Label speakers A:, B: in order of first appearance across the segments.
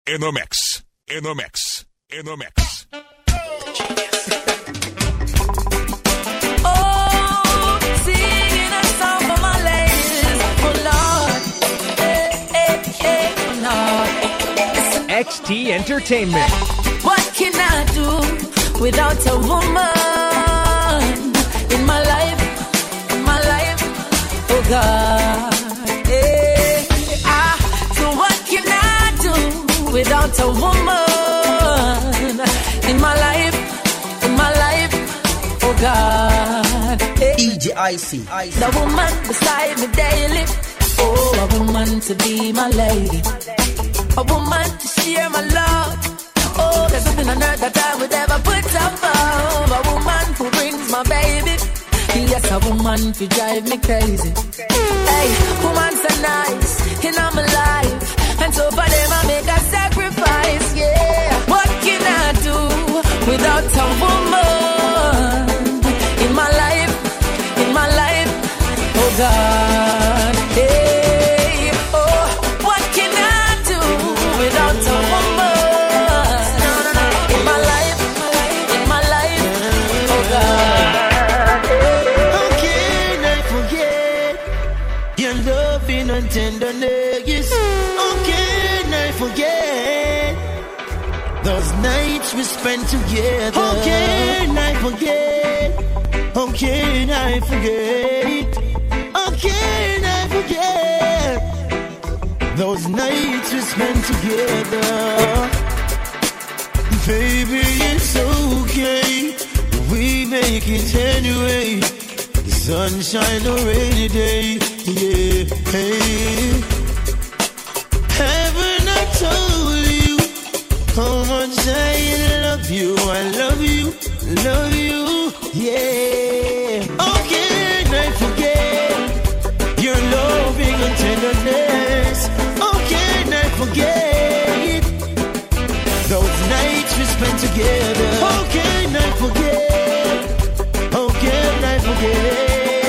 A: In the mix. In the mix. In the mix.
B: Oh, singing a song for my ladies. Oh, Lord. Oh, Lord.
C: XT Entertainment.
B: What can I do without a woman in my life? In my life, oh God. So what can I do without a woman in my life? In my life, oh God.
D: EJIC.
B: The woman beside me daily. Oh, a woman to be my lady. A woman to share my love. Oh, there's nothing on earth that I would ever put above. A woman who brings my baby. Yes, a woman who drive me crazy. Hey, woman so nice in my life. And so for them I make a sacrifice, yeah. What can I do without a woman in my life? In my life, oh God. Hey, oh, what can I do without a woman?
E: And tenderness. How can I forget those nights we spent together? How can I forget? How can I forget? How can I forget those nights we spent together? Baby, it's okay. We make it anyway. The sunshine or rainy day. Yeah, hey. Haven't I told you how much I love you? I love you, yeah. How can I forget your loving and tenderness? How can I forget those nights we spent together? How can I forget? How can I forget?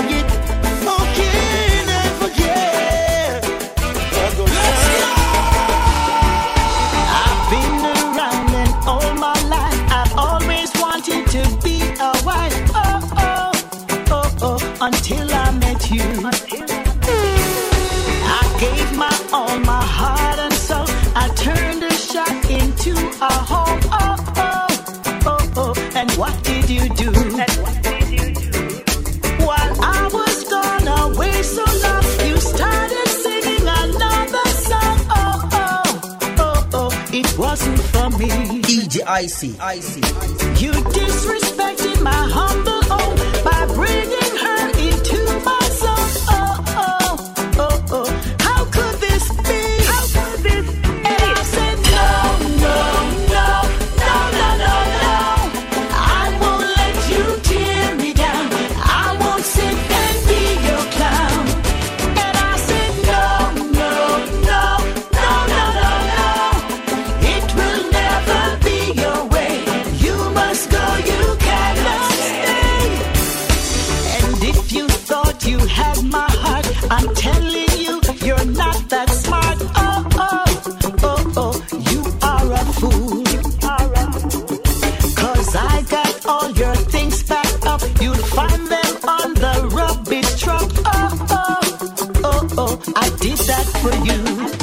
E: Until I met you, I gave my all, my heart and soul. I turned a shot into a home. Oh, oh, oh, oh. And what did you do? While I was gone away so long, you started singing another song. Oh, oh, oh, oh. It wasn't for me.
D: EJIC.
E: You disrespected my humble home by bringing her into my soul. Oh, oh, oh, oh. How could this be? How could this be? And I said, no, no, no, no, no, no, no. I won't let you tear me down. I won't sit and be your clown. And I said, no, no, no, no, no, no, no. It will never be your way. You must go, you cannot stay. And if you thought you had my heart, I'm telling you, you're not that smart. Oh, oh, oh, oh, you are a fool. 'Cause I got all your things packed up. You'll find them on the rubbish truck. Oh, oh, oh, oh, I did that for you.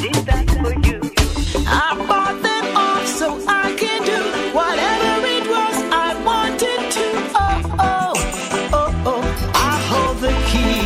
E: I bought them off so I can do whatever it was I wanted to. Oh, oh, oh, oh, I hold the key.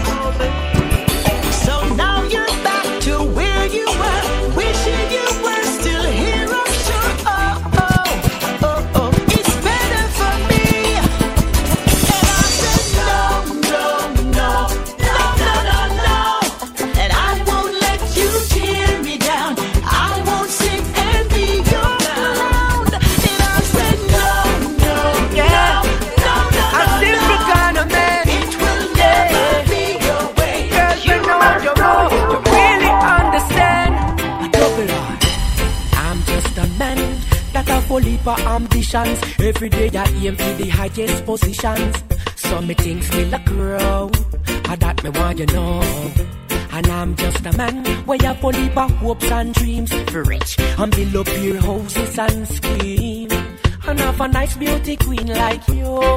E: So now you're back to where you were, wishing you were still here, I'm sure. Oh, oh, oh, oh, it's better for me. And I said no, no, no, no, no, no, no. And I won't let you tear me down. I won't sit and be your clown. And I said no, no,
B: Yeah.
E: no, no, no,
B: I'm
E: no,
B: simple
E: no.
B: kind of man.
E: It will never be your way.
B: Girl, you know you really understand. Double R. I'm just a man that a full heap of ambitions. Every day I aim for the highest positions. So me things me look wrong. I that me want you know.
D: And I'm just a man where you full heap of hopes and dreams. For rich and build up your houses and scheme. And have a nice beauty queen like you.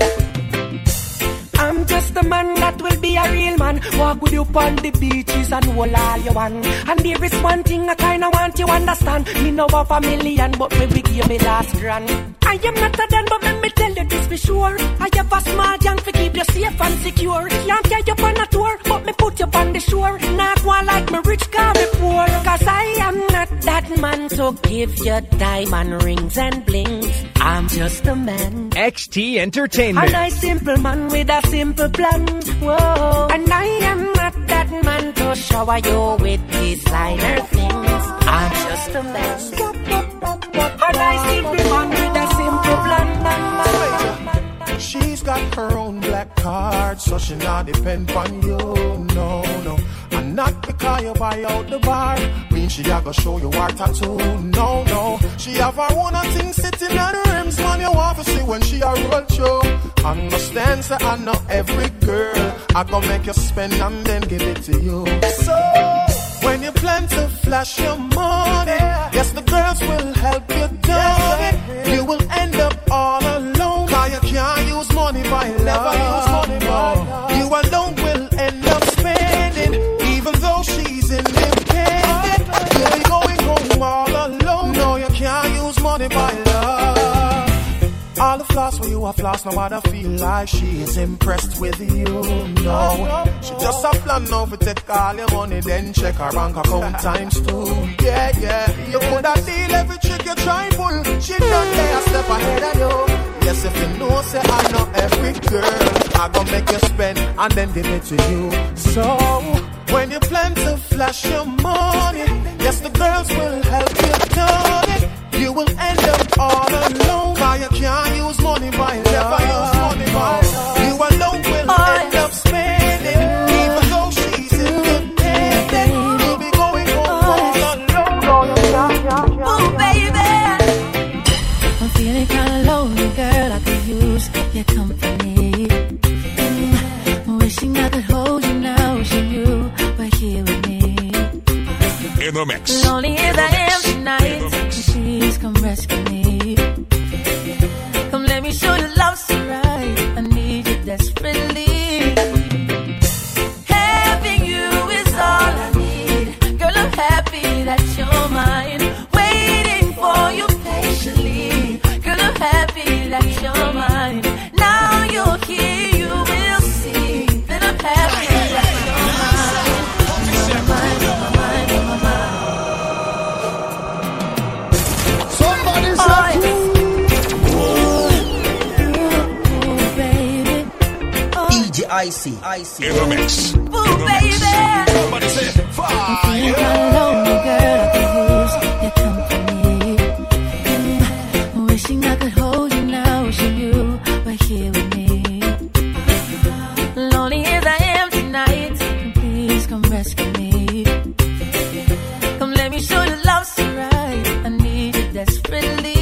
D: I'm just a man that will be a real man. Walk with you on the beaches and hold all you want. And there is one thing I kinda want you understand. Me know of a million, but maybe give me last grand. I am not a dan, but let me tell you this for sure. I have a small young to keep you safe and secure. Can't carry you on a tour, but me put you on the shore. Not one like me rich, call me poor. Cause I am not that man to give you diamond rings and blings. I'm just a man.
C: XT Entertainment.
D: A nice simple man with a simple plan. Whoa. And I am not that man to shower you with designer things. I'm just a man. A nice simple man with a simple plan.
F: She's got her own black card, so she not depend on you. No, no. And not because you buy out the bar, mean she a go show you her tattoo. No, no. She have her own thing sitting on the rims, man. You want to see when she a roll through. Understand that I know every girl I go make you spend and then give it to you. So when you plan to flash your money, yes, the girls will help you do it. You will end up all alone, cause you can't use money by love. You alone will end up spending, even though she's independent. You'll be going home all alone. No, you can't use money by love. All the flaws for you are flaws, nobody feel like she is impressed with you. No, she just a plan now to take all your money, then check her bank account times 2. Yeah, yeah. You coulda deal every trick you try pull. She done there a step ahead of you. Yes, if you know, say I know every girl I gon' make you spend and then give it to you. So when you plan to flash your money, yes, the girls will help you do it. You will end up all alone, cause you can't use money by love. You alone will end up spending, even though she's independent. You'll be going home all alone.
B: Ooh, baby, I'm feeling kinda lonely, girl. I could use your company. Wishing I could hold you now, wishing you were here with me.
A: In the mix.
B: Lonely as I am tonight, please come rescue me. Come let me show you love's so right. I need you desperately. Having you is all I need. Girl, I'm happy that you're mine. Waiting for you patiently. Girl, I'm happy that you're mine. Now you're here, you will see that I'm happy that you're mine. You're mine, you're mine, you're mine.
F: Somebody's
G: DJ IC.
A: In the mix.
B: Ooh, baby.
A: Somebody say fire.
B: I'm feeling kinda lonely, girl. I could use your company. Wishing I could hold you now, wishing you were here with me. Lonely as I am tonight, please come rescue me. Come let me show you love's so right. I need you desperately.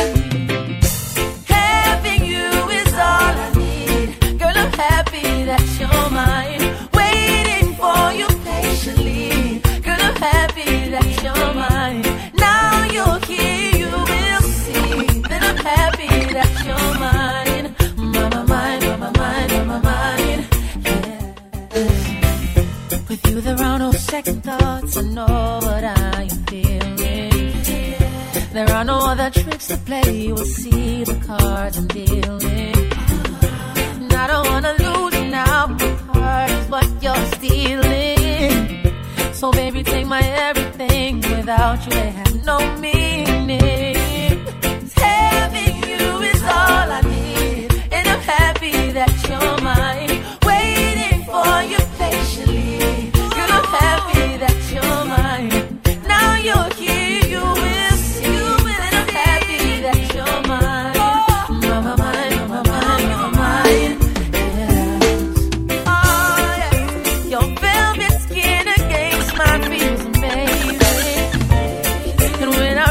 B: Having you is all I need. Girl, I'm happy that you're mine. Waiting for you patiently. Girl, I'm happy that you're mine. Now you're here, you will see that I'm happy that you're mine. Mama mine, mama mine, mama mine. Yeah. With you there are no second thoughts. I know what I am feeling. There are no other tricks to play. You will see the cards I'm dealing. And I don't wanna lose you now. My heart is what you're stealing. So baby, take my everything. Without you, they have no meaning. 'Cause having you is all I need. And I'm happy that you're mine. Waiting for you patiently. Girl, I'm happy that you're mine. Now you're here, you will see that I'm happy that you're mine. Mama mine, mama mine, mama mine. Yeah. Oh yeah. Your velvet skin against my feels amazing. And when I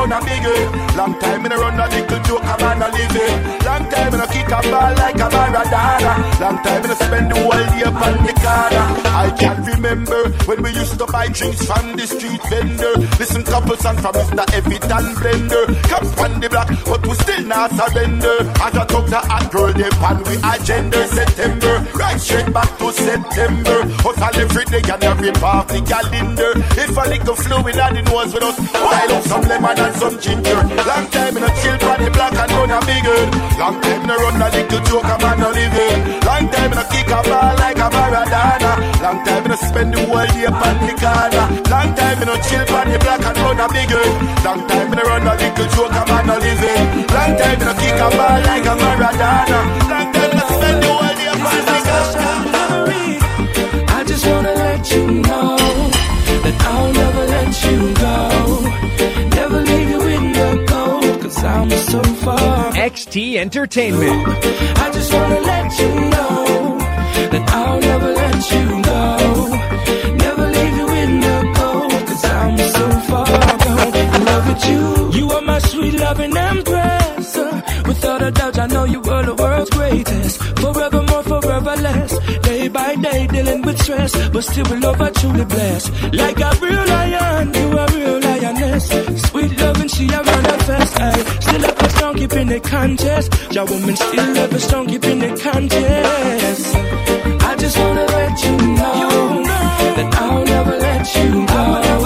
G: run a big it. Long time in a run a little joke, a man a live it. Long time in a kick a ball like a Maradona. Long time in a spend the whole day upon the corner. I can't remember when we used to buy drinks from the street vendor. Listen couple songs from Mr. Evitan Blender. Come on the block, but we still not surrender. As I talk to a girl, they pan we agenda. September, right straight back to September. Hustle every day and every party calendar. If a little fluid and it was with us, while up some lemon and some ginger. Long time in a chill on the block and run a bigger. Long time in a run a little joke, a man a living. Long time in a kick a ball like a Maradona. Long time in a spend the whole day upon the corner. Long time in a chill on the block and run a bigger. Long time in a run a little joke, a man a living. Long time in a kick a ball like a Maradona. Long time in a spend the whole day upon the corner.
D: I just wanna let you know that I'll never let you go. Never leave you in the cold, cause I'm so far.
C: XT Entertainment.
D: I just wanna let you know that I'll never let you go. Never leave you in the cold, cause I'm so far gone in love with you. You are my sweet loving empress. Without a doubt I know you were the world's greatest. Forevermore, forever less. Day by day dealing with stress, but still we love are truly blessed. Like a real lion, you a real lioness. Sweet loving, she a run a fast. Aye. Still up a strong, keeping it contest. Your woman still up a strong, keeping it contest. I just wanna let you know that I'll never let you go.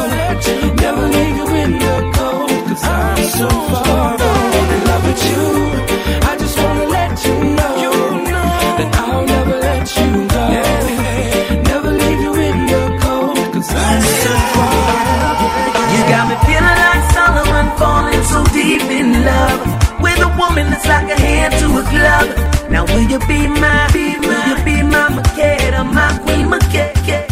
D: Never leave you in the cold, cause I'm so far gone in love with you. I just wanna let you know that I'll never let you go. Never leave you in the cold, cause I'm so far.
B: You got me feeling like Solomon, falling so deep in love with a woman that's like a hand to a glove. Now will you be my, will you be my Makeda, my queen Makeda?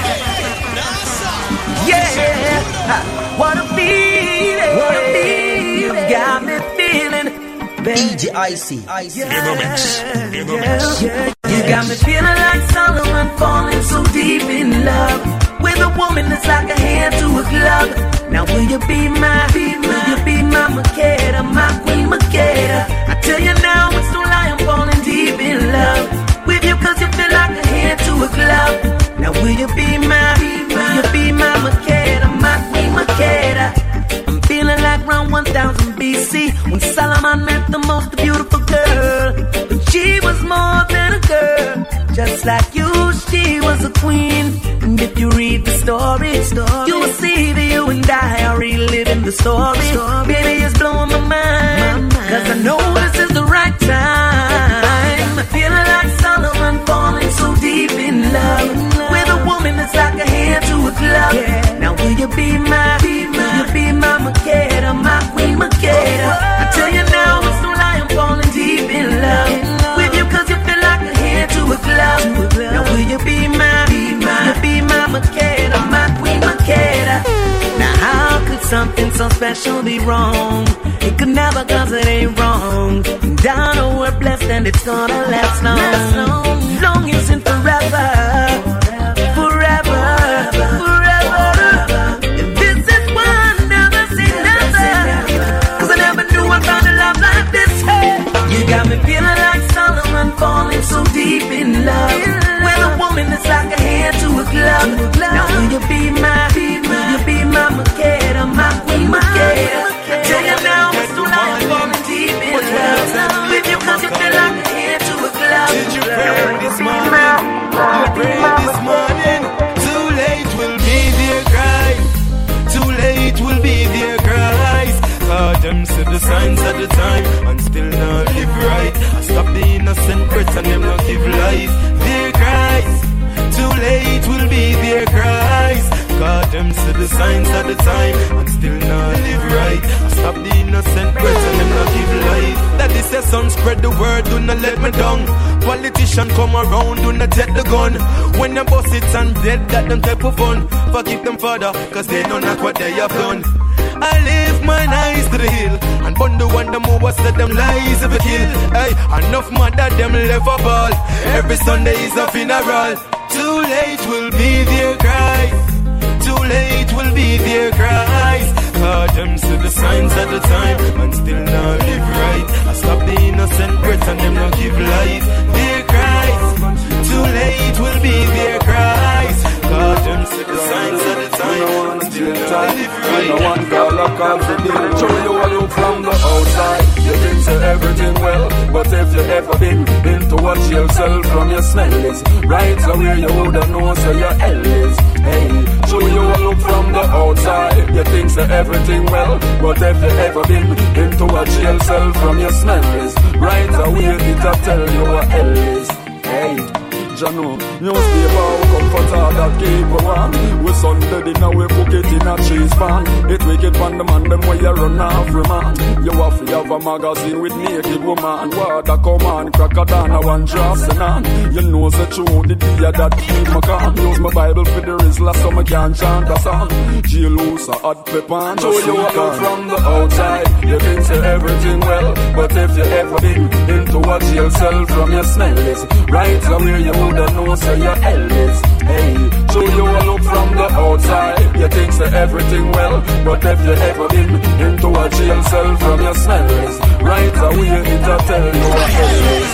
B: Yeah, what a feeling, what a feeling. You got me feeling.
H: DJ Icy.
A: In the mix. In the mix.
B: You got me feeling like Solomon, falling so deep in love with a woman that's like a hand to a glove. Now will you be my, will you be my Makeda, my queen Makeda? I tell you now, it's no lie, I'm falling deep in love with you, cause you feel like a hand to a glove. Now will you be my, will you be my Makeda, my queen Makeda? I'm feeling like around 1000 BC when Solomon met the most beautiful girl. But she was more than a girl, just like you, she was a queen. And if you read the story, you will see that you and I are reliving the story. Baby, it's blowing my mind, cause I know this is the right time. I'm feeling like Solomon, falling so deep in love with a woman that's like a hand to a glove. Now will you be my, will you be my Makeda, my queen Makeda? I tell you now, it's no lie, I'm falling deep in love with you, cause you feel like a hand to a glove. Now will you be my, will you be my Makeda, my queen Makeda? Now how could something so special be wrong? It could never, cause it ain't wrong. And I know we're blessed and it's gonna last long. Long isn't forever, forever, forever. And this is one, never say never, cause I never knew I found a love like this. Hey, you got me feeling like Solomon, falling so deep in love with a woman that's like a hand to a glove. Now will you be my, will you be my Makeda, my queen Makeda? I tell you now, it's too late, falling deep in love with you, cause you feel like a hand to a glove.
G: Did you pray this morning? You prayed this morning. Too late will be there, Christ. Too late will be there, Christ. God, them see the signs at the time and still not live right. I stop the innocent breath and them not give life. Dear Christ, too late will be there, Christ. God, them see the signs at the time and still not live right. I stop the innocent breath and them not give life. That is the son, spread the word, do not let me down. Politician come around, do not take the gun. When them bust it and dead, that them type of fun. Forgive them further, cause they know not what they have done. I lift my eyes to the hill and burn the one them who said them lies of a kill. Hey, enough mother them left a ball. Every Sunday is a funeral. Too late will be there, Christ. Too late will be there, Christ.
H: Cause them see the signs at the time and still not live right. I stop the innocent breath and them not give life. Their cries, too late will be their cries. Cause them see the signs at the time and still not live right.
I: No one call up cause they didn't show you a look from the outside. You think say everything well, but if you ever been into a jail cell from your smell is right, so where you woulda know so your hell is. Hey, show you a look from the outside. You think say everything well, but if you ever been into a jail cell from your smell is right, so where it'll tell you what hell is. Hey, Jano, newspaper comfort all that keep around. We Sunday dinner, we cook it in a cheese pan. It wicked pan the man, them way you run off man. You have to have a magazine with naked woman. Water come on, cracker down, I want dressing on. You know the truth, the day that keep my calm. Use my Bible for the Rizla so I can chant a song. Jail loose, a hot pepper and show you a look from the outside. You think say everything well, but if you ever been into a jail cell from your smell is right, so where you woulda know say your hell is. Hey, show you a look from the outside. You think say everything well, but if you ever been into a jail cell from your smell is right, so where it'll tell you what hell is.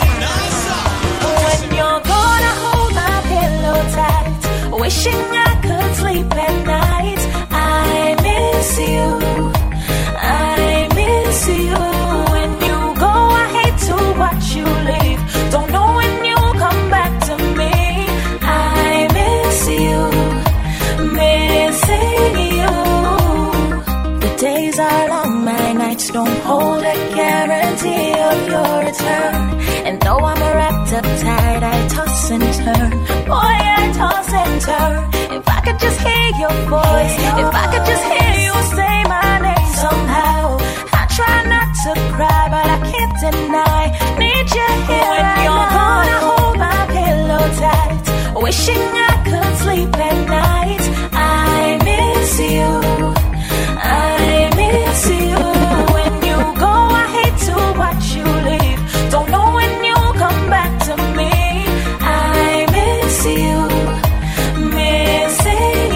B: When you're gonna hold my pillow tight, wishing I could sleep at night. I miss you, I miss you. When you go, I hate to watch you leave. Don't know when you'll come back to me. I miss you, missing you. The days are long, my nights don't hold a guarantee of your return. And though I'm wrapped up tight, I toss and turn. Boy, I toss and turn. If I could just hear your voice, if I could just hear you say my name somehow. I try not to cry, but I can't deny. Need you here when you're gonna hold my pillow tight, wishing I could sleep at night. I miss you, I miss you. When you go, I hate to watch you leave. Don't know when you'll come back to me. I miss you, missing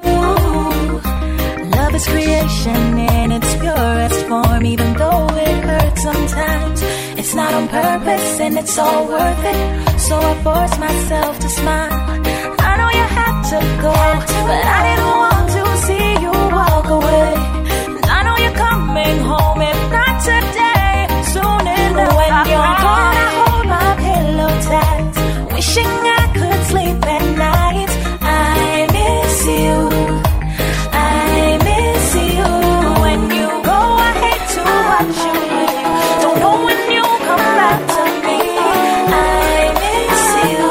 B: you. Love is creation in its purest form, even though it hurts sometimes. It's not on purpose and it's all worth it, so I force myself to smile. I know you had to go, but I didn't want to see you walk away. I know you're coming home, if not today, soon enough. When you're gone, I hold my pillow tight, wishing I could sleep at night. I miss you, I miss you. When you go, I hate to watch you leave. Don't know when you'll come back to me. I miss you.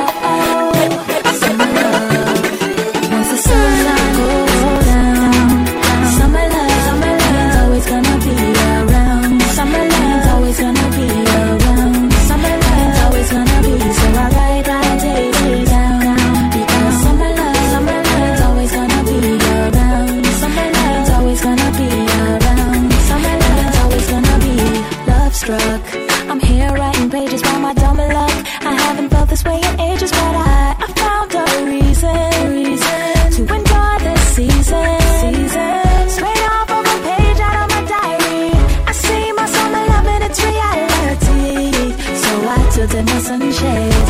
B: Once the sunlight goes down, summer love's always gonna be around. Summer love's always gonna be around. Summer love's always gonna be. So I write my days down, because summer love's always gonna be around. Summer love's always gonna be around. Summer love's always gonna be. Love struck, I'm here writing pages by my dumb luck. I haven't felt this way in ages, but I found a reason to enjoy this season. Straight off of a page out of my diary, I see my summer love and its reality. So I tilted my sunshades,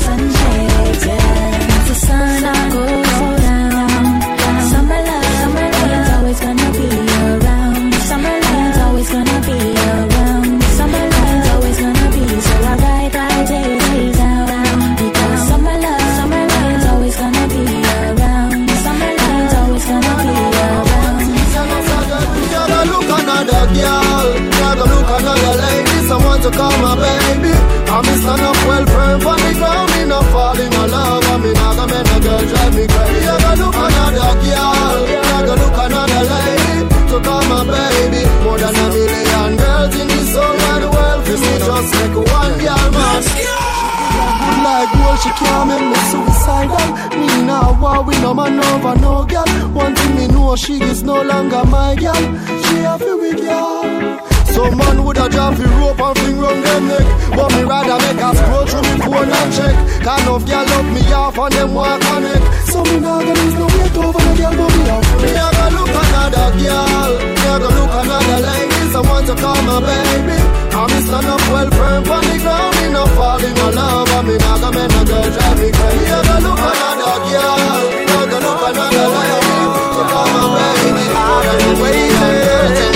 B: yeah. Once the sun goes down, summer love's always gonna be around. Summer love's always gonna be around. Summer love's always gonna be. So I write my days down, because summer love's always gonna be around. Summer love's always gonna be around.
J: You gotta look another girl, you gotta look another lady, someone to call my baby. I'm stand up well firm on the ground, me not falling in love, and me not gonna make a girl drive me crazy. You gotta look another girl, you gotta look another lady to call my baby. More than a million girls in this whole wide world, for me just like one girl, man. Like gold, she can't make me suicidal. Me now war with no man over no girl. One thing me know, she is no longer my girl. She a feel with y'all. Some man would have drop the rope and fling round them neck, but me rather make a scroll through me phone and check. Kind of girl love me off and them want connect. So me nah gonna lose no weight over the girl, but me off. Me nah gonna look another girl, me nah gonna look another lady. Someone to call my baby. I'm stand up well firm on the ground. Me not fall in love, and me nah gonna make no girl drive me crazy. Me nah gonna look another girl, me nah gonna look another lady. So call my baby, I'm waiting.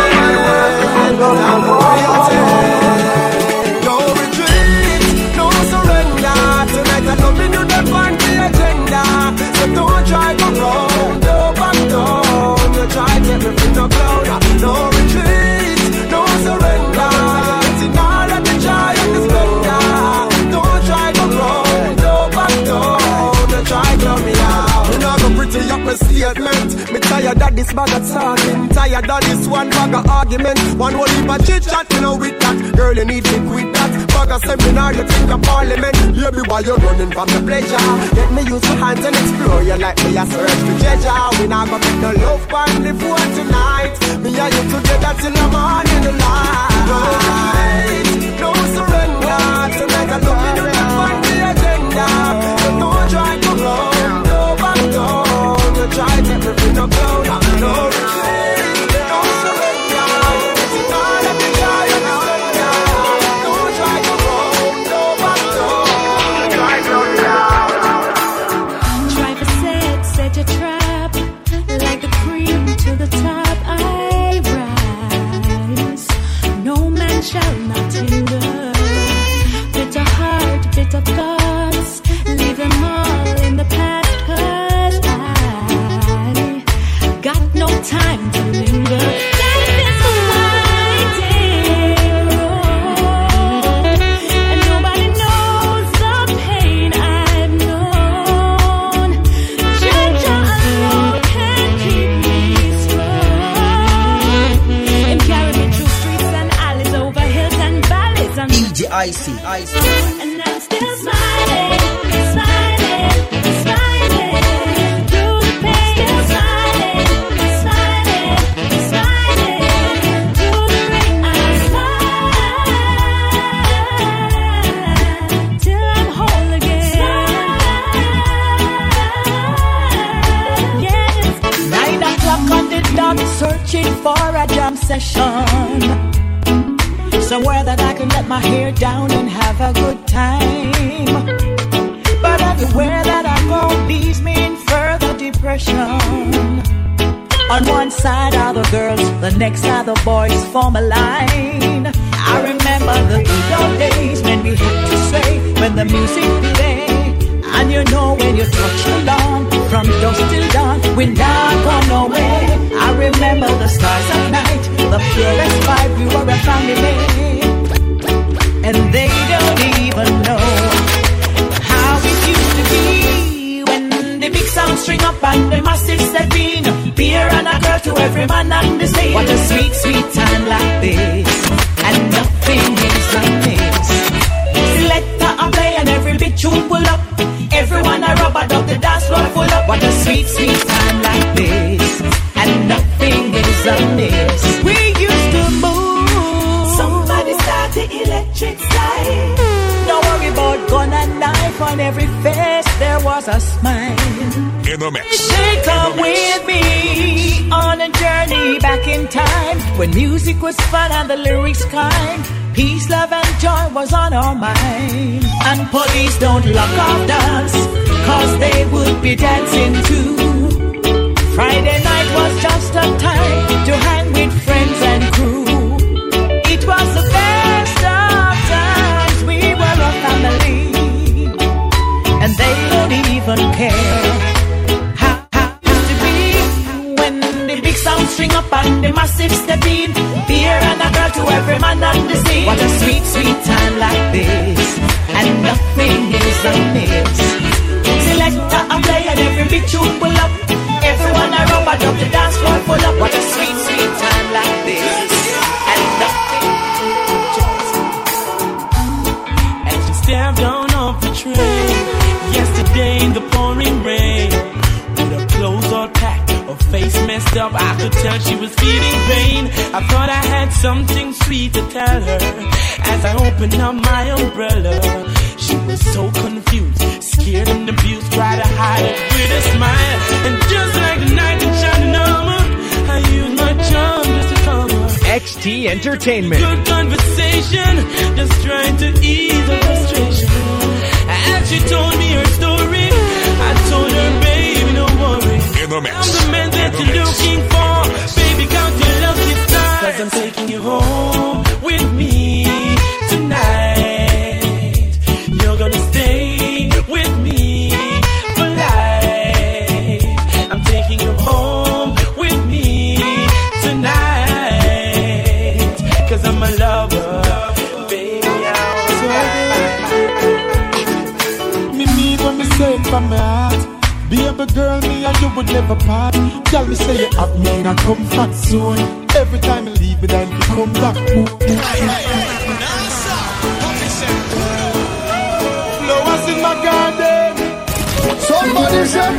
K: No retreat, no surrender. Tonight I love me, you the on the agenda. So don't try to run, no back down. You try to get me from the cloud. No retreat, no surrender. It's all of the joy and the splendor. Don't try to run, no back down. You try to me out. You know go pretty up my statement. Me tired of this bag of talking. Tired of this one bag of argument. One whole heap of chit chat, you know with that. Girl, you need to quit that. Bag of seminar, you think of parliament. Hear me while you're running from the pleasure. Let me use your hands and explore you like me a search for treasure. We not gonna make no love on the phone tonight. Me and you together till the morning the light. No surrender. Tonight I love you, you not on the agenda. So don't try to run, no back down. You try to get me from the cloud. No retreat, no surrender. It's all of the joy and the splendor. Don't try to run, no back down. You try to run down.
B: Try to set a trap, like the cream to the top I rise. No man shall not hinder. Bitter heart, bitter thoughts, leave them all in the past. 'Cause I got no time to linger. Life is a winding road, and nobody knows the pain I've known. Just alone can keep me strong. And carry me through streets and alleys, over hills and valleys. And
L: DJ Icy.
B: and I'm still smiling, smiling, smiling through the pain. Still smiling, smiling, smiling through the rain. I smile till I'm whole again. Yes.
E: 9 o'clock on the dot, searching for a jam session. Somewhere that I can let my hair down and have a good time. But everywhere that I go leaves me in further depression. On one side are the girls, the next are the boys form a line. I remember the good old days when we had to sway when the music played. And you know when you touch the lawn from dusk till dawn, we're not going nowhere. I remember the stars at night, the purest vibe, we were a family. And they don't even know how it used to be when the big sound string up and the massive step in. Beer and a girl to every man on the stage. What a sweet, sweet time like this, and nothing is amiss. Selector a play and every big tune pull up. Everyone a rub up the dance floor full up. What a sweet, sweet time like this, and nothing is amiss. We used to move. Somebody start the electric slide. Don't worry about gun and knife. On every face there was a smile.
A: In the mix.
E: They come with me on a journey back in time when music was fun and the lyrics kind. Peace, love and joy was on our mind. And police don't lock off dance, 'cause they would be dancing too. Friday night was just a time to hang with friends and crew. It was the best of times, we were a family. And they don't even care how it used to be when the big sound string up and the massive step in. Beer and a girl to every man on the scene. What a sweet, sweet time like this, and nothing is amiss. Selector and play and every big tune pull up. Everyone around but up the dance floor full up. What a sweet, sweet time like this, and nothing.
D: As you step down off the train, yesterday in the pouring rain, with her clothes all packed, her face messed up, I could tell she was feeling pain. I thought I had something sweet to tell her. As I opened up my umbrella, she was so confused, scared and abused, tried to hide it with a smile. And just like the night in shining armor, I used my charm just to calm her.
C: XT Entertainment.
D: Good conversation, just trying to ease her frustration. As she told me her story, I told her, baby, don't worry.
A: In the mix.
D: I'm the man that you're looking for. Baby, count your lucky stars. 'Cause I'm taking you home with me tonight. You're gonna stay with me for life. I'm taking you home with me tonight. 'Cause I'm a lover, baby,
L: me mean when me say it from my heart. Baby girl, me and you would never part. Tell me say you have me in a comfort zone. Every time I leave it, I'll come back. Flowers in my garden.
J: Somebody said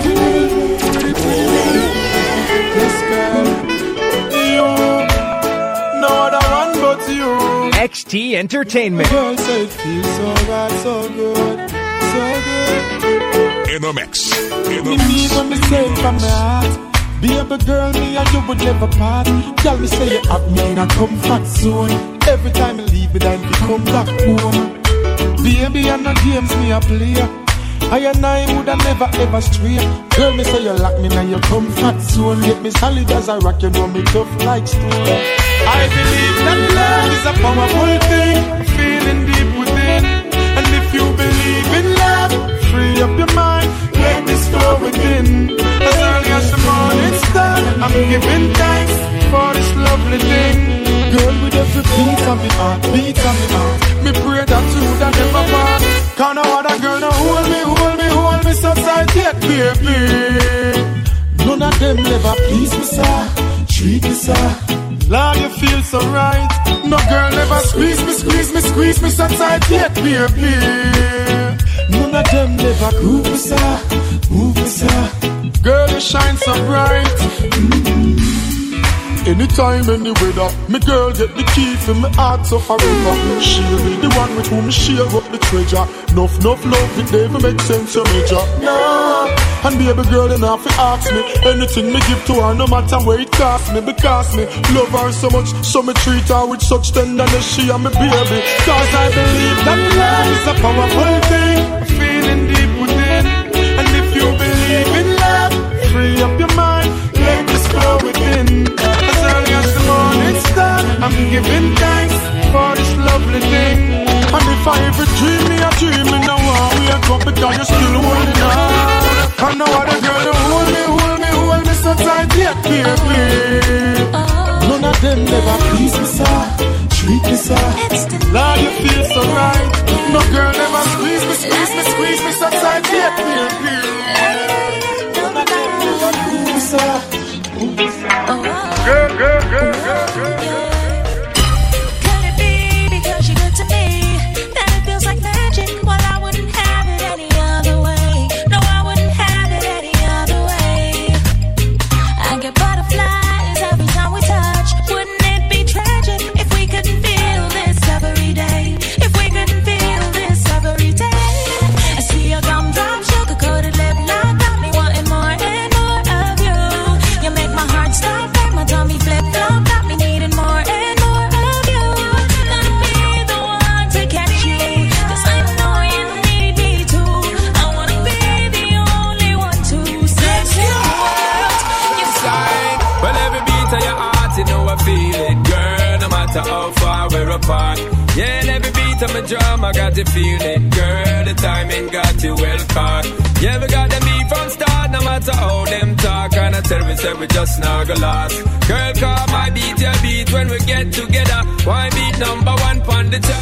L: yes, girl. You, no other one but you.
C: XT Entertainment.
L: Girl say it feels so right, so good, so good.
A: In the mix. In the
L: Me
A: mix.
L: mean when me say it from my heart. Baby girl, me and you would never part. Tell me say you have me in a comfort zone. Every time I leave it, I'll come back home. Baby, I'm not games me a play. I and I would have never ever stray. Girl, me say you lock me in your comfort zone. Get me solid as a rock, you know me tough like stone. I believe that love is a powerful thing, feeling deep within. And if you believe in love, free up your mind, let this flow within. As early as the morning star, I'm giving thanks for this lovely thing. Girl, with every beat of me heart, beat of me heart, me pray that you would never part. Can't no other girl no hold me so tight yet, baby. None of them never please me, sir, treat me, sir. Lord, you feel so right. No girl never squeeze me so tight yet, baby. None of them never groove me, sir, move me, sir. Girl, you shine so bright. Anytime, any weather, me girl get the key for me heart so forever. She'll be the one with whom me share up the treasure. Enough love, it never make sense to measure. No, and baby girl, you have to ask me anything me give to her, no matter where it costs me. Because me love her so much, so me treat her with such tenderness. She and me baby, 'cause I believe that love is a powerful thing, feeling deep within. And if you believe in love, free up your mind, let this flow within. As early as the morning star, I'm giving thanks for this lovely thing. And if I ever dream me a dream, me now I wake up because you're still holding on. And now other girl to hold me so tight yet, baby. None of them never please me, sir, treat me, sir. Lord, you feel so right. No girl never squeeze me so tight yet, baby. None of them never please me, sir. Girl.
B: Could it be because you're good to me that it feels like magic? Well, I wouldn't have it any other way. No, I wouldn't have it any other way. I get butterflies every time we touch. Wouldn't it be tragic if we couldn't feel this every day? If we couldn't feel this every day? I see your gumdrop, sugar-coated lip lock, got me wanting more and more of you. You make my heart stop and my tummy flip-flop, got me needing more and more of you. Gonna be the one to catch you, 'cause I know you need me too. I wanna be the only one to set you out.
H: Well, every beat of your heart, you know I feel it, girl, no matter how far we're apart. Yeah, and every beat of my drum, I got to feel it, girl, the timing got you well caught. Yeah, we got them beat from start, no matter how them talk, and I tell me, say we just not gonna last. Girl, call my beat, your beat, when we get together, why beat number one pon the chart?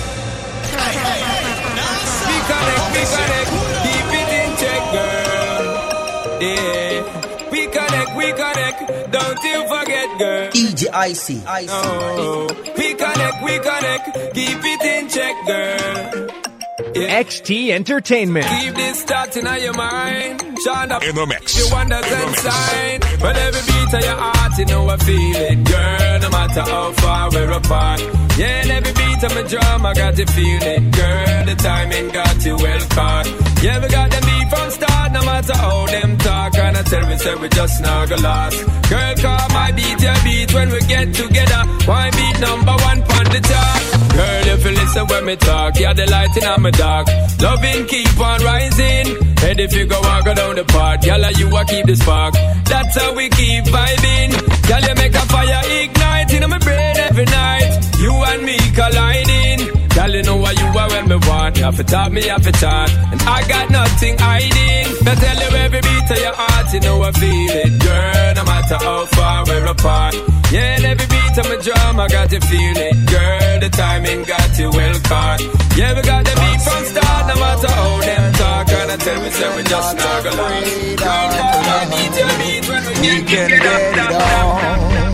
H: We connect, keep it in check, girl. Yeah, we connect, don't you forget, girl.
M: EJIC.
H: Oh, we connect, keep it in check, girl.
C: XT Entertainment.
K: Keep this thought in your mind.
A: In the mix.
K: You wonders inside. But every beat of your heart, you know I feel it. Girl, no matter how far we're apart. Yeah, and every beat of my drum, I got to feel it. Girl, the timing got you well caught. Yeah, we got them beat from start, no matter how them talk. And I tell me, say we just not go lost. Girl, call my beat your beat when we get together. Why beat number one on the chart? Girl, if you listen when me talk, you're the light in my dark. Loving keep on rising. And if you go walk down the path, girl, you a keep the spark. That's how we keep vibing. Girl, you make a fire ignite in my brain every night. You and me colliding. Girl, you know what you are when me want. You have to talk, me have to chat. And I got nothing hiding. I tell you every beat of your heart, you know I feel it. Girl, no matter how far we're apart. Yeah, and every beat of my drum, I got to feel it. Girl, the timing got you well caught. Yeah, we got the beat from start, no matter how them talk. And I tell me, say we just not gonna lie. Girl, I beat your beat when we get it on.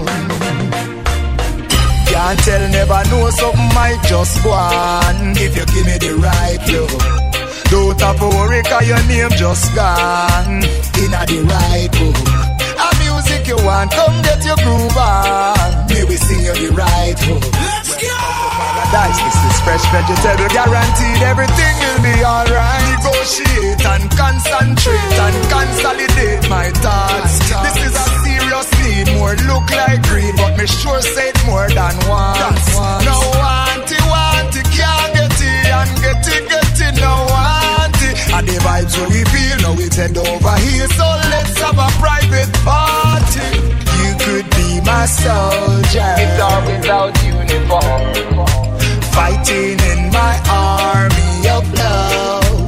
M: Can't tell, never know, something might just go on. If you give me the right love, don't have to worry, cause your name just gone. Inna the right book. A music you want, come get your groove on. Maybe sing you the right hook. Let's go! Paradise, this is fresh vegetable, guaranteed everything will be alright. Negotiate and concentrate and consolidate my thoughts. This is a serious need, more look like greed, but me sure say it more than once. No want it, can't get it, and get it, no want it. And the vibes what we feel, now we head over here, so let's have a private party. You could be my soldier, without uniform, fighting in my army of love.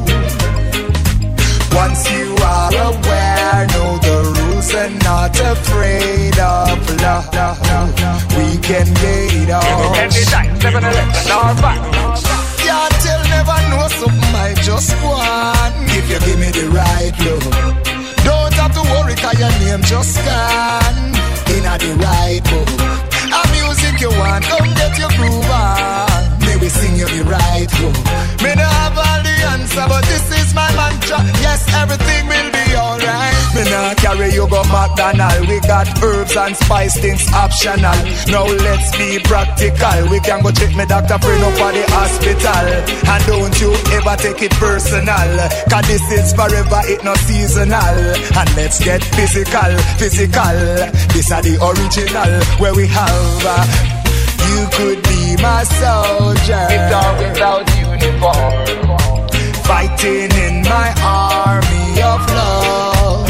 M: Once you are aware, know the rules and not afraid of love. We can get it on. Anytime, 7-Eleven, our back. Can't tell, never know, something might just go on. If you give me the right love, don't have to worry, cause your name just gone. Inna the right book. A music you want, come get your groove on. Maybe sing you the right book. Me no have all the answer, but this is my mantra. Yes, everything will be alright. Me nah carry you go McDonald's. We got herbs and spice things optional. Now let's be practical. We can go check me doctor friend up at the hospital. And don't you ever take it personal, cause this is forever, it no seasonal. And let's get physical. This are the original where we have you could be my soldier, without uniform, fighting in my army of love.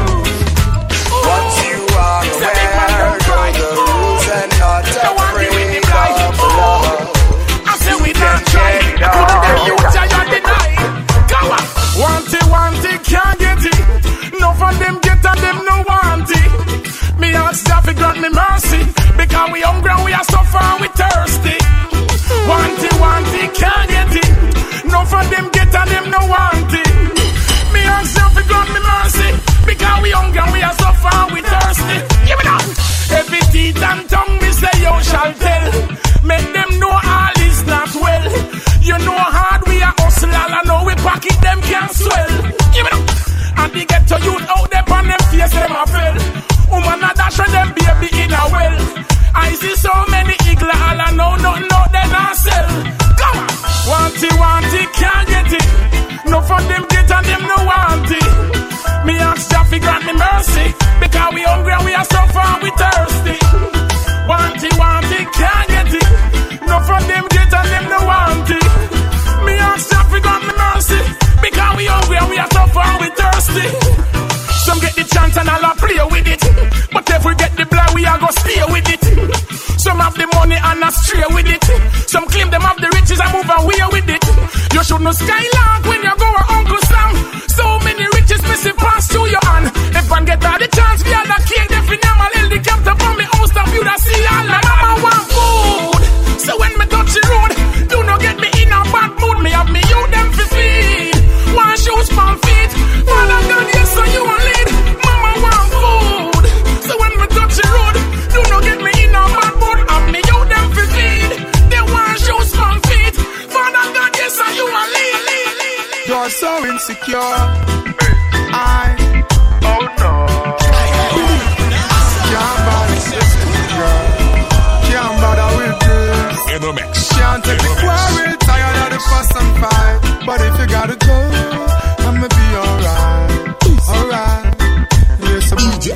M: Once you are aware, know the rules and not afraid of love. I say we don't try, you cannot deny. Come on.
F: Want it, can't get it. No for them get and them no want it. Me ask Jah grant me mercy, because we hungry and we are suffer and we thirsty. Want it, can't get it. No for them get and them no want it. Me ask Jah grant me mercy, because we hungry and we are suffer and we thirsty. Give me that. Every teeth and tongue me say you shall tell. Make them know all is not well. You know hard we are hustle, all I know we pocket them can't swell. Give me that. And they get to youth out there on them face them a fell. Woman a dash when them baby in a well. I see so many eagle, all I know nothing out there not sell. Come on. Want it, can't get it. No for them get and them no want it. Me ask Jah grant me mercy, because we hungry and we are suffer and we thirsty. Want it, can't get it. No for them get and them no want it. Me ask Jah grant me mercy, because we hungry and we are suffer and we thirsty. Some get the chance and I'll play with it, but if we get the blood, we are gonna stay with it. Some have the money and I stray with it. Some claim them have the riches and move away with it. You should know skylark when you go with Uncle Sam. So many riches missing pass through your hand. If I get all the chance, we are the king. If we never held the captain from me house, that you that see all my mama want food. So when me touch the road, do not get me in a bad mood. Me have me you them for feed. One shoes for feet. Father God, yes, so you want lead. Mama want food. So when me touch the road, do not get me in a bad mood. Have me you them for feed. They want shoes for feet. Father God, yes, so you want lead.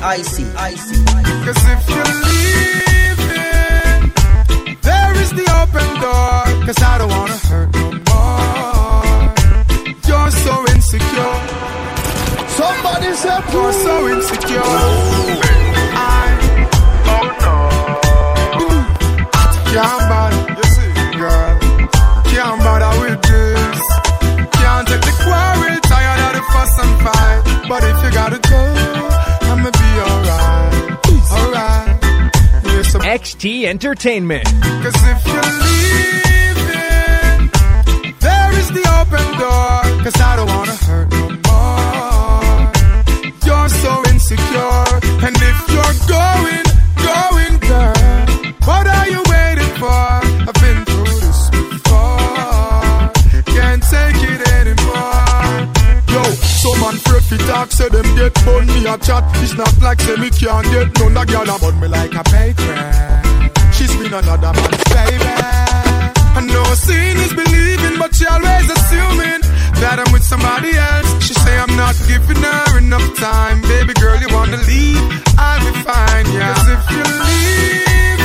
N: icy.
L: Cause if you're leaving, there is the open door. Cause I don't wanna hurt no more. You're so insecure.
J: Somebody said
L: you're so insecure. Can't bother, girl. Can't bother with this. Can't take the quarrel, tired of the fuss and fight. But if you gotta go, I'ma be alright. Alright. Yes,
C: XT Entertainment.
L: Cause if you're leaving, there is the open door. Cause I don't wanna hurt no more. You're so insecure. And if you're going, girl, what are you waiting for? I've been through this before. Can't take it anymore. Yo, some man afraid fi talk, say them get bun me a chat. It's not like say me can't get none. A girl a bun me like a patron. She's been another man's baby. I know seeing is believing, but she always assuming that I'm with somebody else. She say I'm not giving her enough time. Baby girl, you wanna leave? I'll be fine, yeah. Cause if you leave,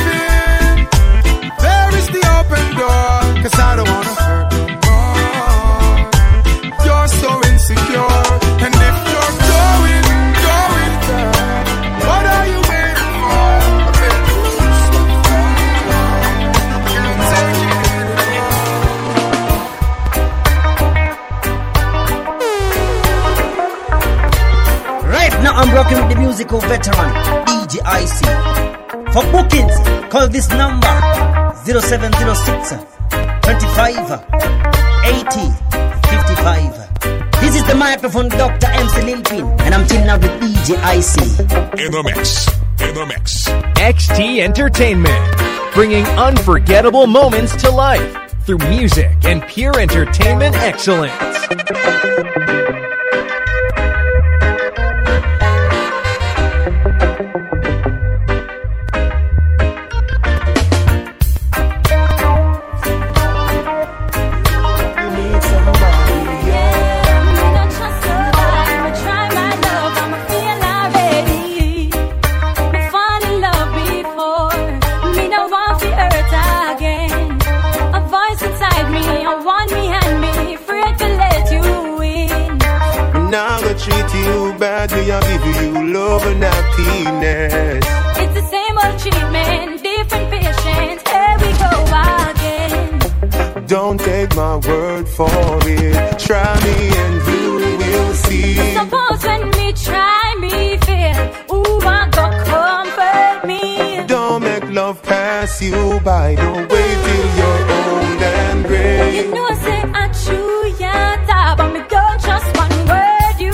L: there is the open door. Cause I don't wanna hurt no more. You're so insecure. And if you're going, girl, what are you waiting for? I've been through this before. Can't take it
N: anymore. Right now I'm rocking with the musical veteran DJ Icy. For bookings, call this number 0706 25 80 55. This is the microphone Dr. MC Lilpin, and I'm chilling out with DJ Icy.
A: In the mix.
C: XT Entertainment, bringing unforgettable moments to life through music and pure entertainment excellence.
K: Treat you bad, we are giving you love and happiness.
B: It's the same old treatment, different patients. Here we go again.
K: Don't take my word for it. Try me and you will see.
B: Suppose when me try me fail, ooh, I go comfort me.
K: Don't make love pass you by. Don't wait till you're old and gray.
B: You know say I chew ya top, but me don't trust one word.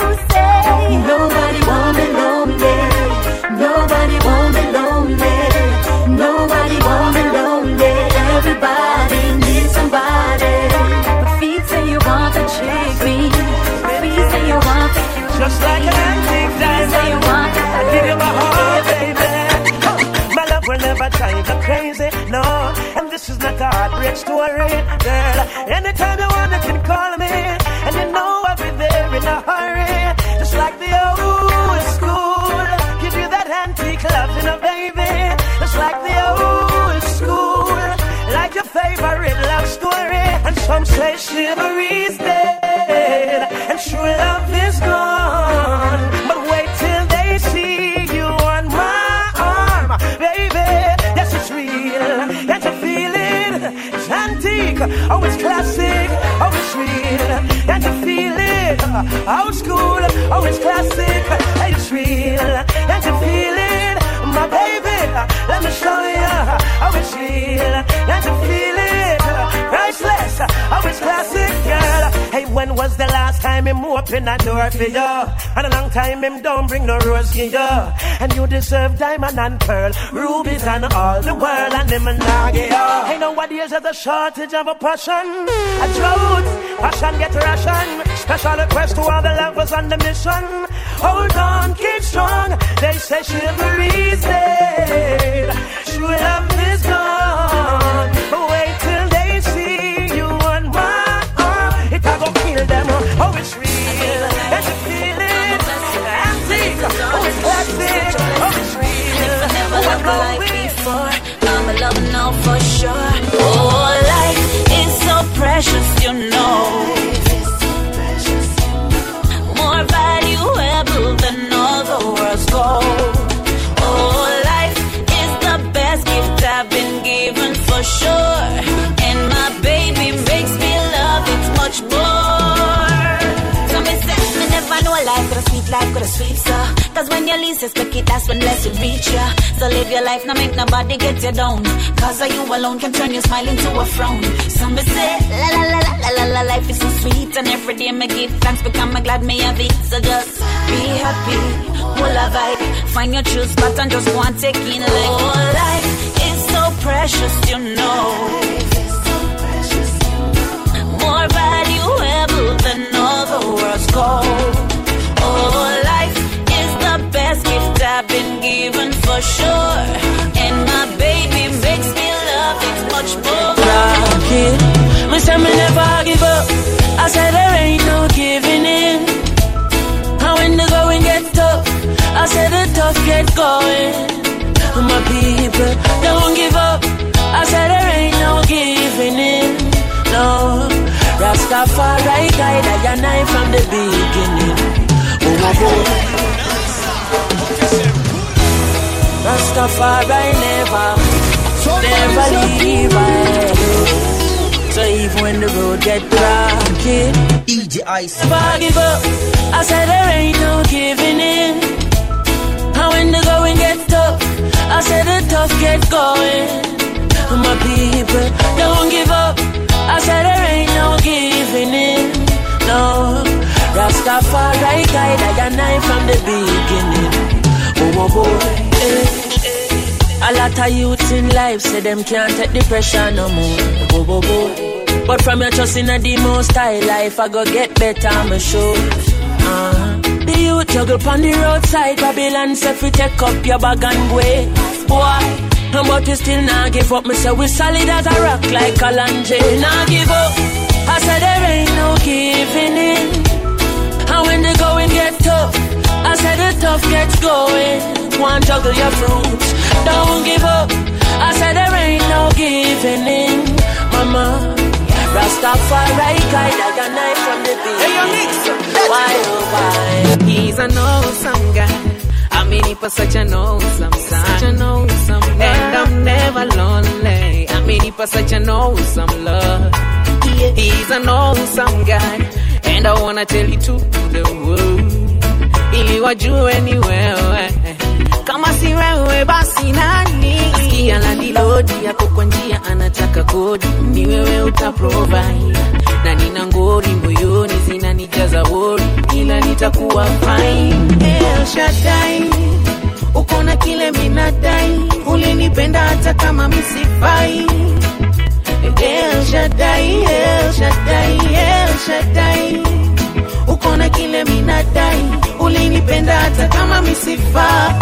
B: Nobody won't be lonely. Nobody won't be lonely. Nobody won't be lonely. Everybody needs somebody. But feet say you want to trick me. Feet say you want to kill me.
O: Just like an antique diamond.
B: Say you want to
O: I give you my heart, baby. My love will never drive you crazy, no. And this is not a heartbreak story, girl. Anytime you want, you can call me, and you know I'll be there in a hurry. Just like the old school, give you that antique loving, baby. Just like the old school, like your favorite love story. And some say chivalry's dead, and true love is gone. But wait till they see you on my arm, baby. Yes, it's real, and you feel it. It's antique, oh, it's classic, oh, it's real, and you feel it. Old school, oh, it's classic, it's real, and you feel it, my baby. Let me show you, oh, it's real, and you feel it, priceless, oh, it's classic, girl. Hey, when was the last time him open a door for you? And a long time him don't bring no rose to you. And you deserve diamond and pearl, rubies and all the world, and him not get you. Hey, nowadays there's a shortage of a passion, a drought, passion get ration. Special request to all the lovers on the mission. Hold on, keep strong. They say chivalry's dead, true love is gone. But wait till they see you on my arm. It a go kill them. Oh, it's real, and you feel it. Antique, oh, it's classic.
B: love like before. I'm a lover now for sure. Oh, life is so precious, you know. More valuable than all the world's gold. Oh, life is the best gift I've been given for sure. And my baby makes me love it much more. So me say, me never know life could a sweet, life could a sweet, so. Cause when you least expect it, that's when less will reach ya. So live your life, now make nobody get you down. Cause you alone can turn your smile into a frown. Some me say, la la la la la la, life is so sweet. And every day me give thanks because I'm glad me have it. So just be happy, full of vibe. Find your true spot and just go and take in life. Oh, life is so precious, you know. More valuable than all the world's gold. Oh, life is the best gift I've been given for sure. And my baby makes me love it much more.
D: Rocket, me say me never give up. I said there ain't no giving in. And when the going get tough, I said the tough get going. My people don't give up. I said there ain't no giving in. No, Rastafari guide I and I from the beginning. Oh, Rastafari never leave I. So even when the road get rocky,
N: EJIC.
D: Never give up. I said there ain't no giving in. And when the going get tough, I said the tough get going. My people don't give up. I said there ain't no giving in. No, Rastafari guide I and I from the beginning. Oh boy, a lot of youths in life say them can't take the pressure no more. Oh boy, but from your trust in the most high life, I go get better, I'm sure. The youth juggle on the roadside, Babylon say fi take up your bag and go. Boy, but we still not give up. Me say we solid as a rock like a Kalanje. Not give up. I said there ain't no giving in. And when the going get tough, I said the tough gets going. One juggle your fruits, don't give up. I said there ain't no giving in, mama. Rastafari guide like a knife from the beat. Hey, yo, mix. Why, oh, why?
P: He's an awesome guy. I mean, he was such an awesome son. Such an awesome love. And I'm never lonely. I mean, he was such an awesome love. Yeah. He's an awesome guy. And I wanna tell you to the world. Ili wajue ni wewe. Kama si wewe basi nani? Sikia la dilodi yako kwa njia anataka kodi. Ni wewe utaprovide. Na nina ngori moyoni zinanijaza worry. Ila nitakuwa fine. El Shaddai, uko na kile minadai. Ulinipenda hata kama misifai. El Shaddai, El Shaddai, El Shaddai, uko na kile minadai. Ulinipenda hata kama misifai.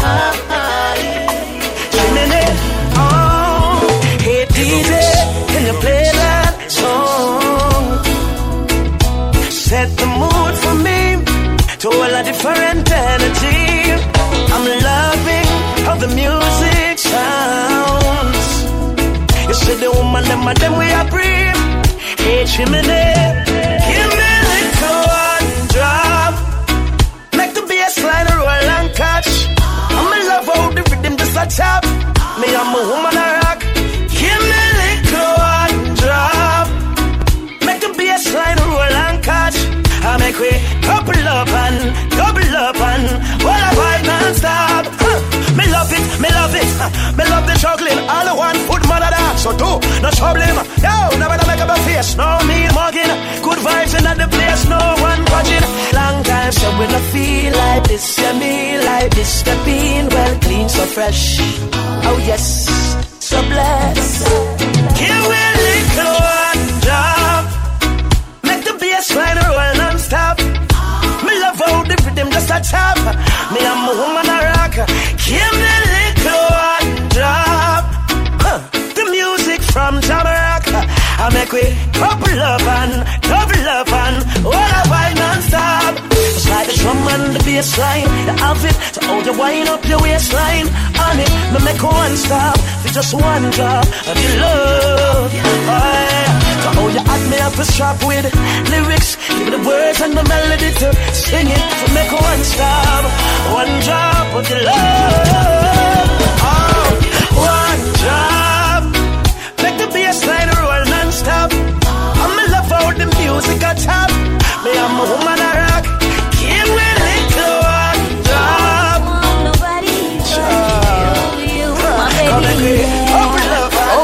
P: Oh, hey DJ, can you play that song? Set the mood for me to all a different energy. I'm loving how the music sounds. You see the woman, them we are breathe. Hey, chimney, give me a little one drop. Make the bass line roll and catch. I'm in love how the rhythm just a tap. Me, I'm a woman a rock. Give me a little one drop. Make the bass line roll and catch. I make we couple up and all I fight non-stop. Me love it, me love it. Me love the juggling. All the one foot mother that. So do, no problem. Yo, never make up a face. No me mugging. Good vibes in the place. No one watching. Long time so when I feel like this, yeah, me like this. Stepping well clean, so fresh. Oh yes, so blessed. Give me a little one drop. Make the bass line roll non-stop. Me love how the rhythm just a tap. Me I'm a woman a rock. Give me a little one drop. The music from Jamaica. I make we couple up and double up and all I fight non-stop. It's like the drum and the bass line. You have it, so how you wind up your waistline. On it, me make one stop for just one drop of your love. So how you add me up a strap with lyrics, give me the words and the melody to sing it. So make one stop, one drop of your love. Oh, one drop, make the bass line roll non-stop. I'm in love how the music a top. Me I'm a woman a rock. Give me little one drop.
B: Nobody you, my baby. Oh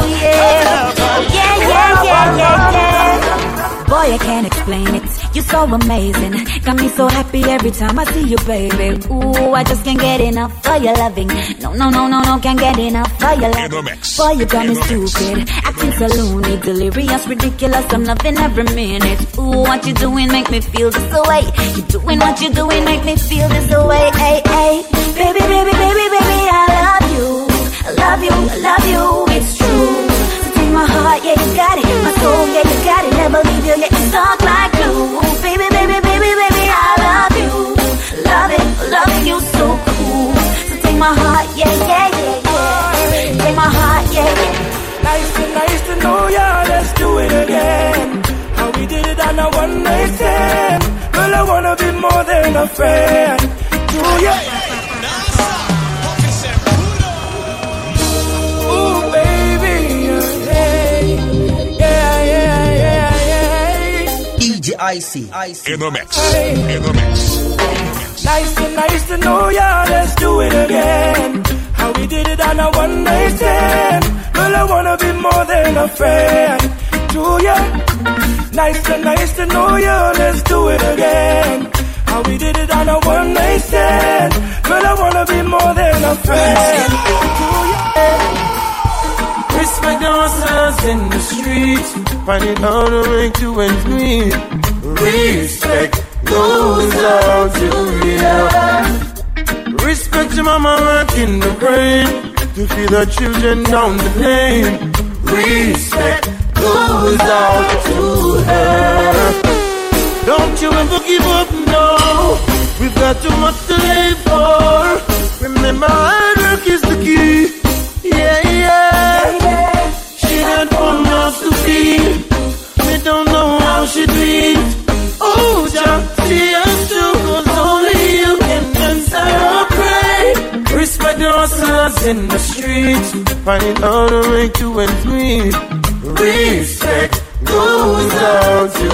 B: yeah. Boy, I can't explain it. You're so amazing. Got me so happy every time I see you, baby. Ooh, I just can't get enough for your loving. No, can't get enough for your loving. Boy, you got me stupid, acting so loony, delirious, ridiculous. I'm loving every minute. Ooh, what you doing make me feel this way. You doing what you doing make me feel this way. Hey, hey, baby, I love you. I love you, I love you. It's true. So take my heart, yeah, you got it. My soul, yeah, you got it. Never leave you, yeah, it's stuck like glue. Baby, I love you. Love it, loving you so cool. So take my heart, yeah. Take my heart, yeah.
K: Nice to know ya, let's do it again. How we did it on a one night stand. Girl, I wanna be more than a friend to ya. Ooh, baby, yeah.
N: DJ IC.
A: In the mix.
K: Nice to know ya, let's do it again. How we did it on a one night stand. Girl, I wanna be more than a friend to ya. Nice to know ya, let's do it again. How we did it on a one night stand. Girl, I wanna be more than a friend to ya. Respect the hustlers in the streets, finding how to make you ends meet. Respect goes out to you. Respect your mama working the brain to feed the children down the lane. Respect goes out to her. Don't you ever give up, no. We've got too much to live for. Remember, hard work is the key. Yeah. She had one mouth to feed. We don't know how she breathes. Oh, just see us through, 'cause only you can answer our prayer. Respect the hustlers in the streets, finding how to make you ends meet. Respect goes out to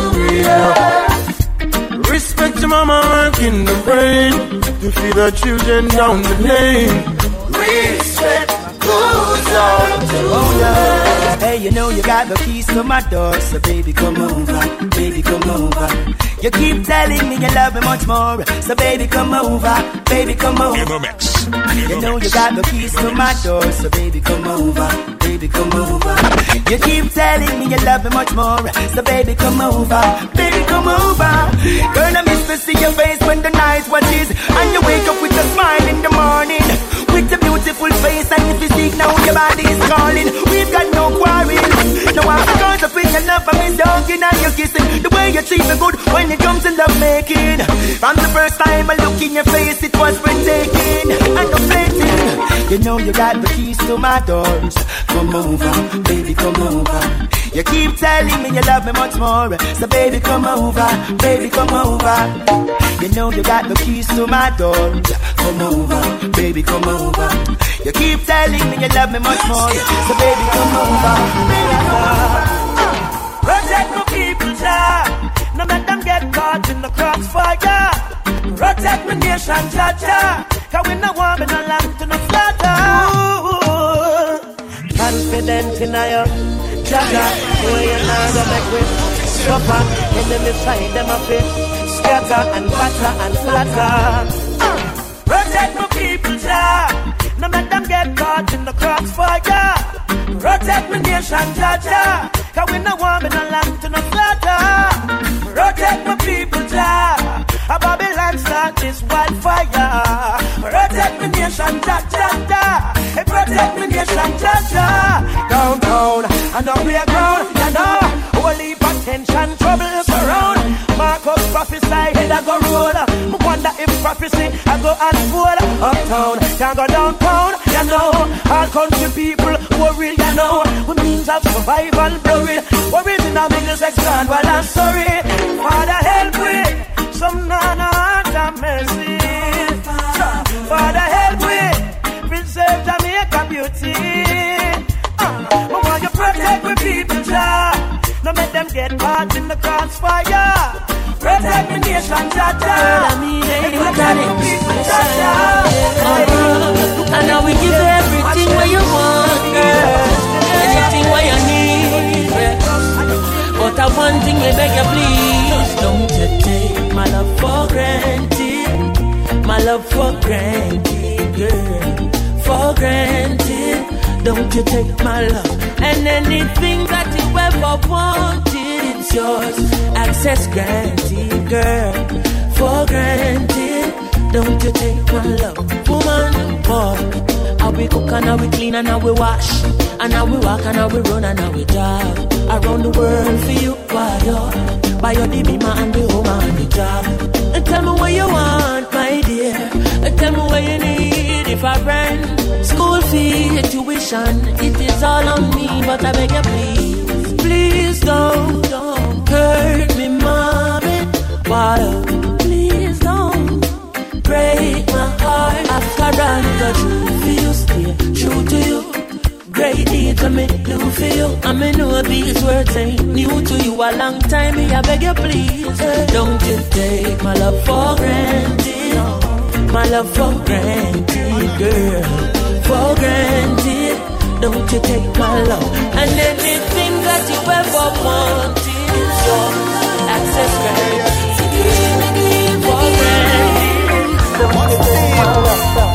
K: you. Respect your mama working the brain to feed the children down the lane. Respect goes out to you. Hey, you know you got the keys to my door, so baby come over, baby come over. You keep telling me you love me much more, so baby come over, baby come over.
A: In the mix.
K: You know you got the keys to my door, so baby come over, baby come over. You keep telling me you love me much more, so baby come over, baby come over. Girl, I miss to see your face when the night watches, and you wake up with a smile in the morning, with a beautiful face, and if you seek now your body is calling. We've got no quarrel. No I'm because of your love, I'm in dogging and you're kissing. The way you treat me good when it comes to love making. From the first time I look in your face, it was breathtaking and upsetting. You know you got the keys to my doors. Come over, baby, come over. You keep telling me you love me much more, so baby, come over, baby, come over. You know you got the keys to my doors. Come over, baby, come over. You keep telling me you love me much more, so baby, come over, baby, come over. Protect my people, Jah. No let them get caught in the crossfire. Protect my nation, Jah, Jah. 'Cause we no want me no land to no slaughter. Ooh. Confident in you, Jah, Jah. The way you know to make with suffer. Enemy find them up in scatter and batter and flatter. Protect my people, Jah. No let them get caught in the crossfire. Protect my nation, Jah, Jah. 'Cause we no want me no land to no slaughter. Protect my people, Jah. A Babylon start this wildfire. Protect my nation, Jah, Jah, Jah. Hey, protect my nation, Jah, Jah. Downtown and up playground, you know. Whole heap of tension, trouble surround.
O: Marcus prophesy, head I go roll. I wonder if prophecy I go unfold. Uptown, can't go downtown, you know. All country people worried, you know. With means of survival blurry. Worries in our middle section, well I'm sorry. Father help with some nana heart mercy. Father help with preserve Jamaica beauty. But while you protect the people, Jah, no make them get caught in the crossfire. Protect the nation, Jah, Jah.
B: And now we give you everything where you want, girl. Anything where you need, girl. But I one thing we beg you, please, don't you take my love for granted. My love for granted, girl. For granted, don't you take my love. And anything that you ever wanted, it's yours. Access granted, girl. For granted, don't you take my love. Woman, boy, how we cook and how we clean and how we wash, and how we walk and how we run and how we jog around the world for you, why you buy your DB and the home and the job. And tell me what you want, my dear. And tell me what you need. If I rent, school fee, tuition, it is all on me. But I beg you, please, please don't hurt me, mommy. Why? Please don't break my heart. After I got true for you, stay true to you. Great deeds I me do for you. I me know these words ain't new to you. A long time me I beg you please, don't you take my love for granted. My love for granted, girl. For granted, don't you take my love. And anything that you ever wanted is yours. Access granted. For granted, don't you take my love.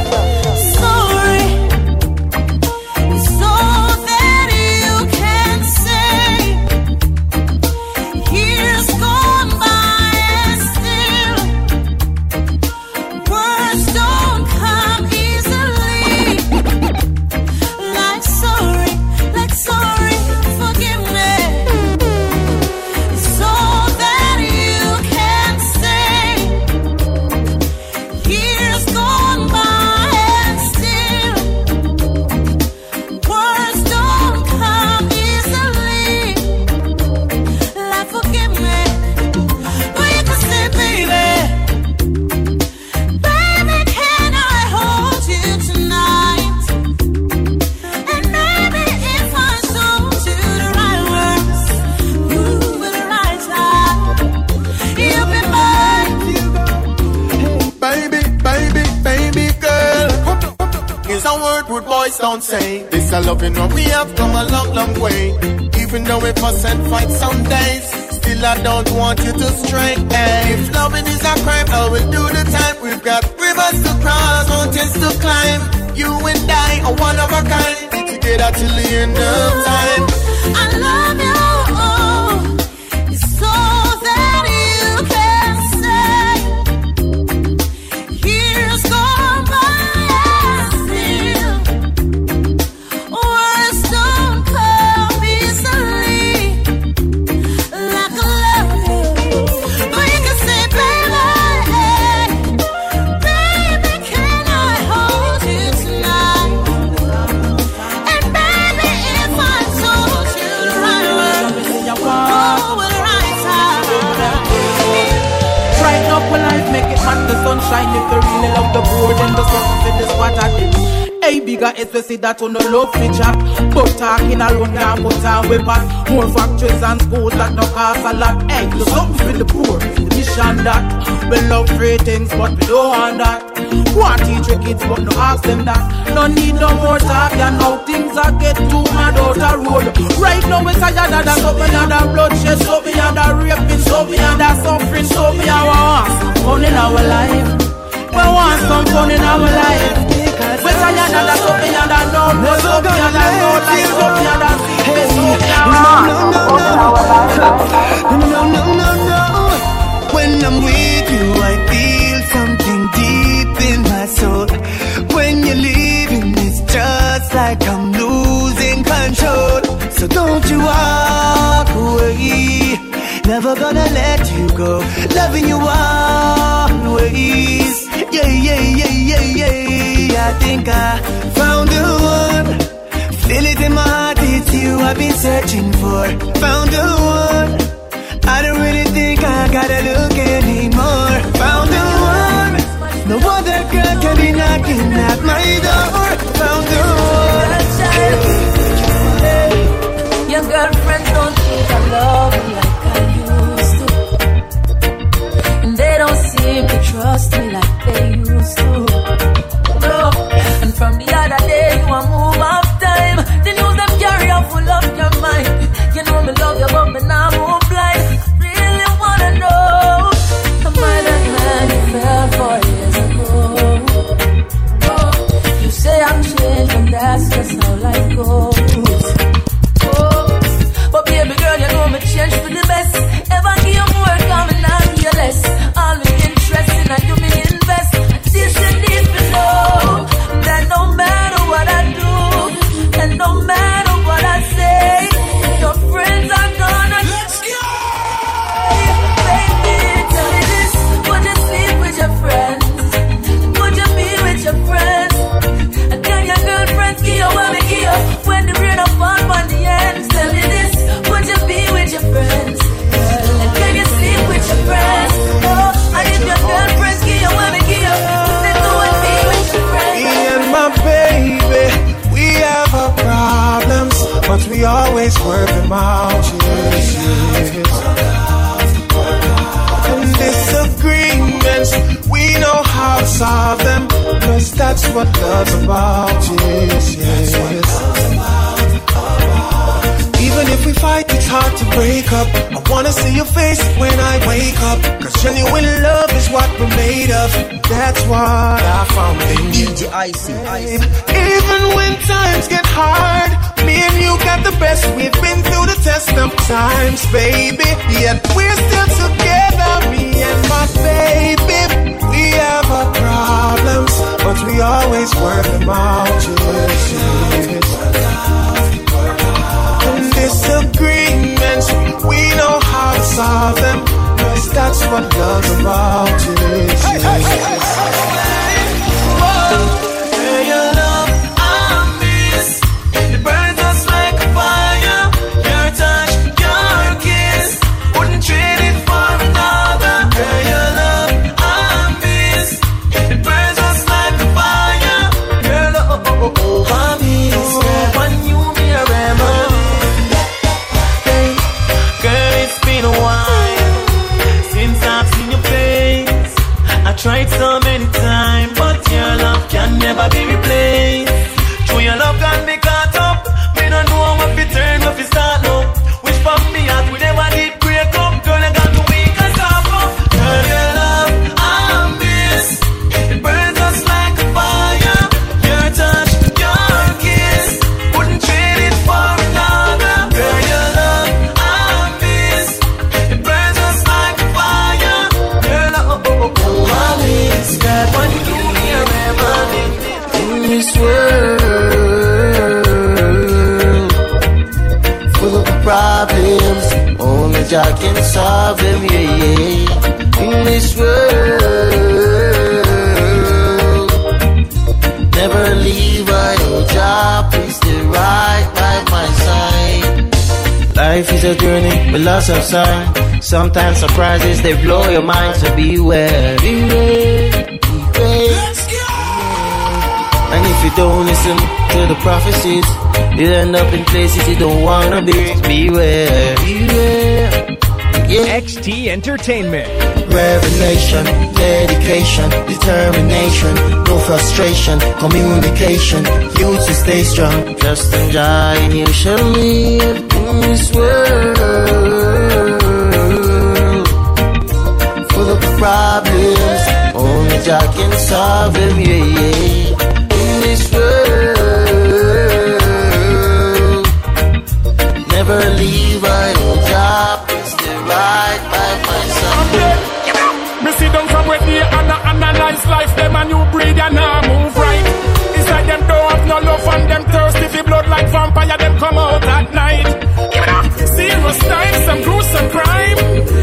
F: Don't say this a loving what we have come a long, long way. Even though we fuss and fight some days, still I don't want you to stray. Hey, if loving is a crime, I will do the time. We've got rivers to cross, mountains to climb. You and I are one of a kind. Be together till the end of time.
B: I love you.
L: Sunshine, if you really love the board, then the sun in this what I do. Hey, bigger especially that on the love feature. But talking alone can't put on with us. More factories and schools that no cost a lot. Hey, do something with the poor, the mission that. We love free things, but we don't want that. Want teach your kids, but no ask them that. No need no more talk, you know things are get too mad out the road. Right now we're tired of that, so me under bloodshed, so me under raping, so me under suffering, so me want some fun in our life. We want some fun in our life. We're tired of that, so me under no more, so me under no life, so me under secret, so me want some fun in our life.
M: No. When I'm with you, I feel something deep in my soul. When you're leaving, it's just like I'm losing control. So don't you walk away. No,
P: never gonna let you go. Loving you always. Yeah, yeah, yeah, yeah, yeah. I think I found the one. Feel it in my heart, it's you I've been searching for. Found the one. I don't really think I gotta look anymore. Found the one. No other girl can be knocking at my door. Found the one.
B: Your girlfriends don't think I love you like I used to, and they don't seem to trust me like they used to. No. And from the other day you a move off time. The news them carry up full of your mind. You know me love you but me now move blind. Really wanna know, am I that man you fell for years ago? Oh, you say I'm changed and that's just how life goes. But baby girl, you know me change for the best. Ever give you more, come and I'll give you less. All me interest in and you me invest. This and this below, that no matter what I do, and no matter what I say, your friends are gonna let's go. Baby, tell me this, would you sleep with your friends? Would you be with your friends? And can your girlfriends give you what we give you when the rain up on the ends? Tell me this, would you be with your friends? And can you sleep with your friends? Oh, and if your girlfriends give you what we give you, then go and be with your friends.
P: Me and my baby, we have our problems, but we always work them out. Yes, yes. And disagreements, we know how to solve them, 'cause that's what love's about. Yes, yes. Even if we fight, it's hard to break up. I wanna see your face when I wake up, 'cause genuine love is what we're made of. That's what I found in you. Even when times get hard, me and you got the best. We've been through the test of times, baby, yet we're still together. Me and my baby, we have our problems, but we always work them out. Yes, yes. Disagreements, we know how to solve them, 'cause that's what love's about. Yes, yes. Hey, your love, I miss. It burns us like a fire. Your touch, your kiss, wouldn't trade it for another. Hey, your love, I miss. It burns us like a fire. Your love, I miss. When you me remember. A while since I've seen your face. I tried so many times, but your love can never be replaced. Through your love got me caught up. Me don't know what we turn, what we start now. Which from me out, we never did break up. Girl, I got me weak and soft up. Girl, your love, I miss. It burns us like a fire. Your touch, your kiss, wouldn't trade it for another. Girl, your love, I miss. It burns us like a fire. Girl, I miss. God, when you do me a remedy in this world full of problems, only Jah can solve them. Yeah, yeah. In this world, never leave I, oh Jah, please stay right by my side. Life is a journey with lots of signs. Sometimes surprises, they blow your mind, so beware. Beware, beware. And if you don't listen to the prophecies, you'll end up in places you don't wanna be. Beware, beware. Yeah.
C: XT Entertainment.
P: Revelation, dedication, determination, no frustration, communication, you to stay strong. Trust in Jah and you shall live in this world full of problems, only Jah can solve them. Yeah, yeah. In this world, never leave I, oh Jah, please stay right by my side.
L: Me sit down from where they analyze life, them a new breed and now move right. It's like them don't have no love and them thirsty for blood like vampire, them come out at night. Serious times, some gruesome crime.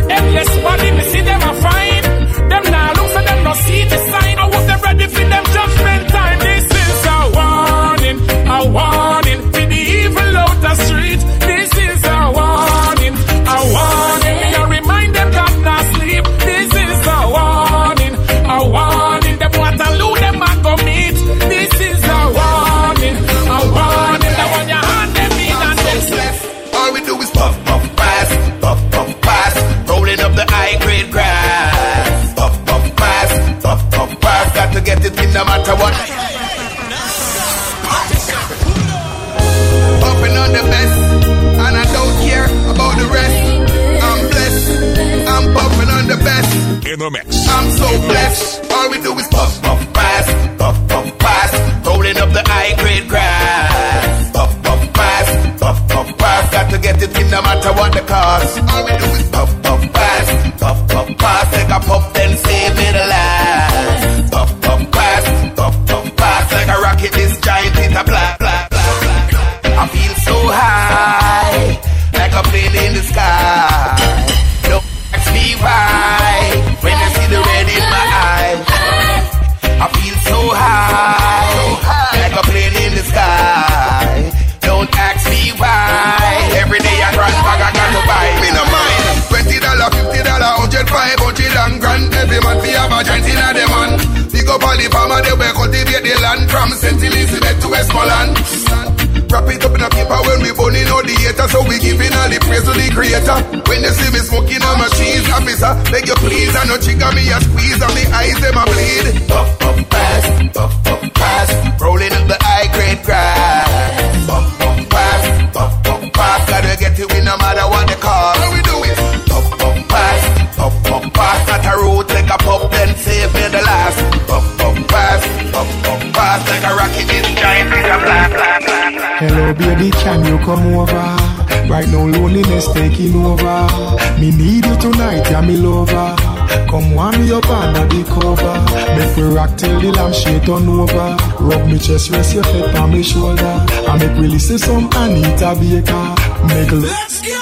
A: in the mix.
G: I'm so blessed. All we do is puff, puff, pass, puff, puff, pass. Rolling up the high grade grass. Puff, puff, pass, puff, puff, pass. Got to get it in no matter what the cost. All we do is puff, puff, pass, puff, puff, pass. Take a puff, then save me the last. Puff, puff, pass, puff, puff, pass. Like a rocket, this giant hit a blah, blah, blah, blah. I feel so high, like a plane in the sky. Don't ask me why, when I see the red in my eye. I feel so high, like a plane in the sky. Don't ask me why, every day I run back, I got to buy. Me no mind, $20, $50, $100, $500 and grand. Every man fi have a giant in a dem man. Pick up all the farmer, they will cultivate the land. From St. Elizabeth to Westmoreland. Wrap it up in a paper when we burning all the haters. So we giving all the praise to the creator. When they see me smoking on my cheese, officer, beg you please, I no trigger me a squeeze on the eyes, them a bleed. Puff, puff, pass, puff, puff, pass. Rolling up the high grade grass. Puff, puff, pass, puff, puff, pass. Gotta get it with no matter what the cost. How we do it? Puff, puff, pass, puff, puff, pass. Not a road, take a puff, then save me the last. Puff, puff, pass, puff, puff, pass. Like a rocket in giant, blah, blah, blah, blah.
L: Hello baby, can you come over? Right now loneliness taking over. Me need you tonight, yeah me lover. Come warm me up under the cover. Make we rock till the lampshade turn over. Rub me chest, rest your head on my shoulder. I make we listen some Anita Baker. Make let's go.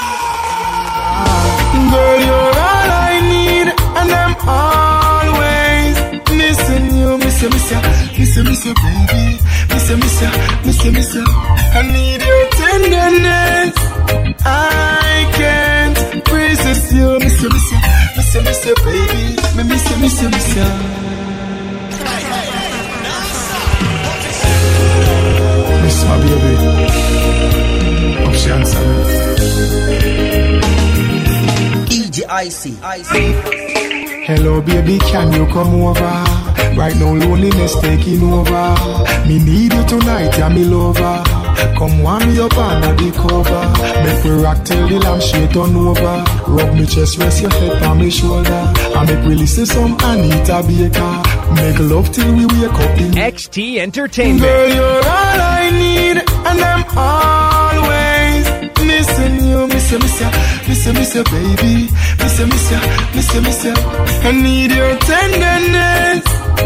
L: Girl, you're all I need, and I'm always missing you, miss you, baby. Miss you. I need your tenderness. I can't resist you, miss you, baby. Me miss you. Miss my baby. Option
N: DJ IC.
L: Hello baby, can you come over? Right now loneliness taking over. Me need you tonight, yeah me lover. Come warm me up under the cover. Make we rock till the lampshade turn over. Rub me chest, rest your head on my shoulder. I make we listen some Anita Baker. Make love till we wake up in
C: XT Entertainment.
L: Girl, you're all I need, and I'm always missing you, miss you, baby. Miss you. I need your tenderness.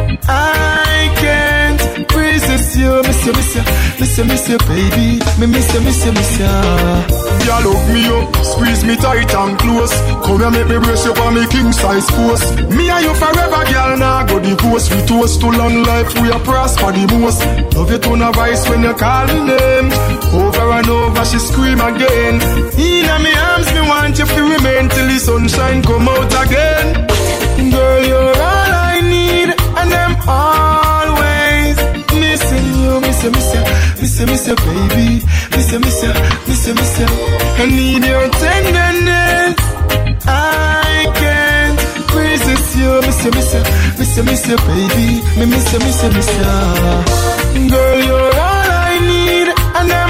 L: I can't resist you, miss you, baby. Me miss you.
F: Y'all hook me up, squeeze me tight and close. Come here, make me brace you for me king size force. Me and you forever, girl, now go divorce. We toast to long life, we are prosper the most. Love you to no voice when you call me name. Over and over, she scream again. In my arms, me want you to remain till the sunshine come out again. Girl, you're all I need, and I'm always missing you, miss you, baby. Miss you. I need your tenderness. I can't resist you, miss you, baby. Me miss you. Girl, you're all I need, and I'm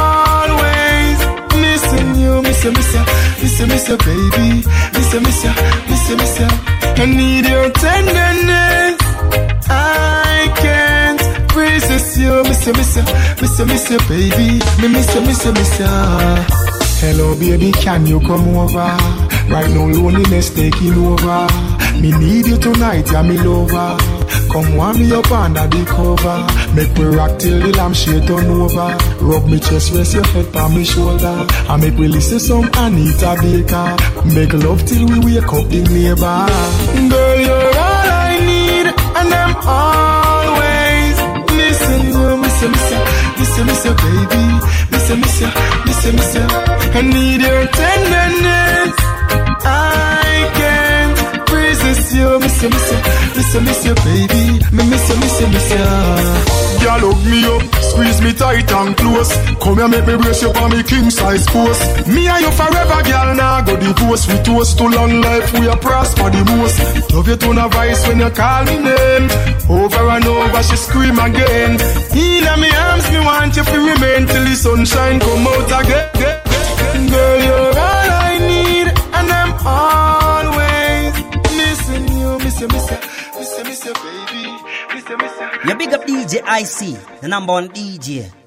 F: always missing you, miss you, baby. Miss you. I need your tenderness. I can't resist you, miss you, baby. Me miss you. Hello baby, can you come over? Right now loneliness taking over. Me need you tonight, yeah me lover. Come warm me up under the cover. Make we rock till the lampshade turn over. Rub me chest, rest your head on my shoulder. I make we listen some Anita Baker. Make love till we wake up in neighbor. Girl, you're all I need, and I'm always missing you, miss you, baby. Miss you. I need your tenderness. I can't resist you, miss you, baby. Me miss you. Y'all hug me up, squeeze me tight and close. Come here, make me brace you for me king size force. Me and you forever, girl, now go divorce. We toast to long life, we are prosper the most. Love you to no voice when you call me name. Over and over, she scream again. In my arms, me want you to remain till the sunshine come out again. Girl, you're all I need, and I'm always missing you,
N: You big up DJ IC, the number one DJ.